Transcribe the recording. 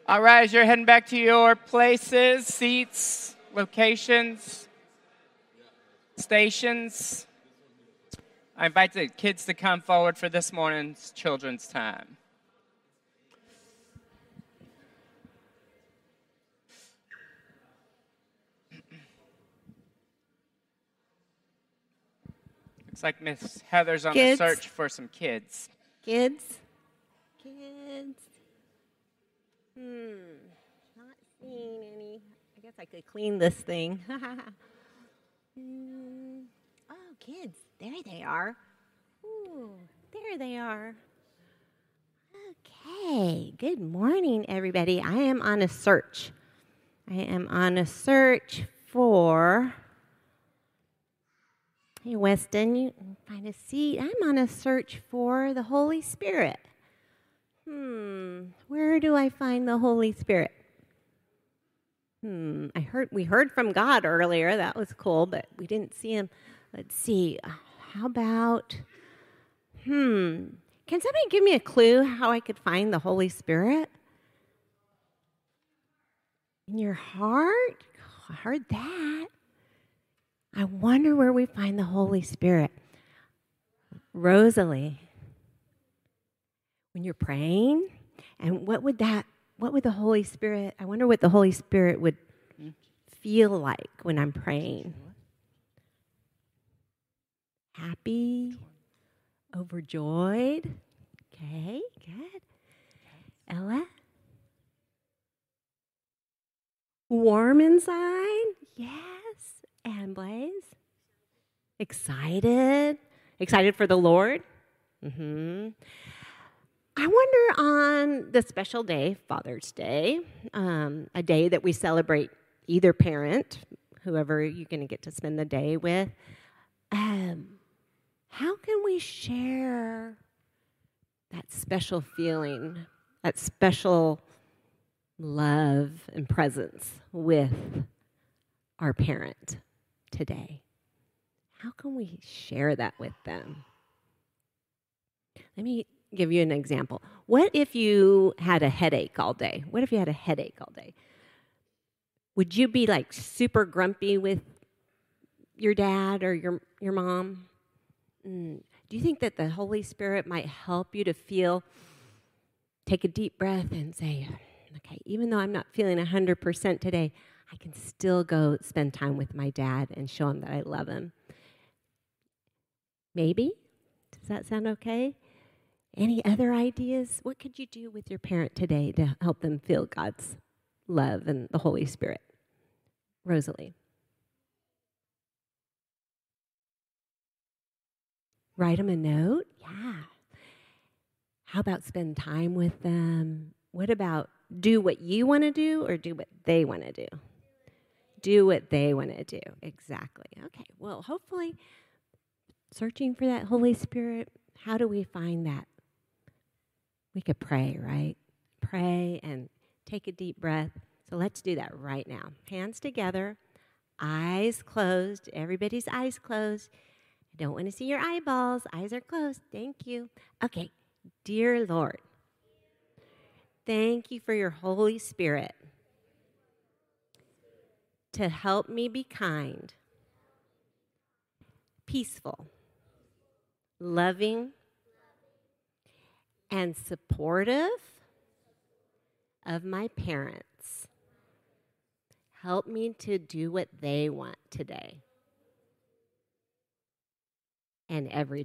All right, as you're heading back to your places, seats, locations, stations, I invite the kids to come forward for this morning's children's time. Looks like Miss Heather's on the search for some kids. Kids? Not seeing any. I guess I could clean this thing. Oh, kids. There they are. Ooh, there they are. Okay. Good morning, everybody. I am on a search. For... Hey, Weston, you can find a seat. I'm on a search for the Holy Spirit. Where do I find the Holy Spirit? We heard from God earlier. That was cool, but we didn't see him. Let's see. How about, can somebody give me a clue how I could find the Holy Spirit? In your heart? I heard that. I wonder where we find the Holy Spirit. Rosalie, when you're praying, and what would the Holy Spirit, I wonder what the Holy Spirit would feel like when I'm praying. Happy, overjoyed. Okay, good. Ella? Warm inside? Yes. And Blaze? Excited? Excited for the Lord? I wonder on the special day, Father's Day, a day that we celebrate either parent, whoever you're going to get to spend the day with, how can we share that special feeling, that special love and presence with our parent today? How can we share that with them? Let me give you an example. What if you had a headache all day? Would you be like super grumpy with your dad or your mom? Do you think that the Holy Spirit might help you to take a deep breath and say, okay, even though I'm not feeling 100% today, I can still go spend time with my dad and show him that I love him? Maybe? Does that sound okay? Any other ideas? What could you do with your parent today to help them feel God's love and the Holy Spirit? Rosalie. Write them a note? Yeah. How about spend time with them? What about do what you want to do or do what they want to do? Do what they want to do. Exactly. Okay. Well, hopefully, searching for that Holy Spirit, how do we find that? We could pray, right? Pray and take a deep breath. So let's do that right now. Hands together, eyes closed. Everybody's eyes closed. I don't want to see your eyeballs. Eyes are closed. Thank you. Okay. Dear Lord, thank you for your Holy Spirit to help me be kind, peaceful, loving, and supportive of my parents. Help me to do what they want today and every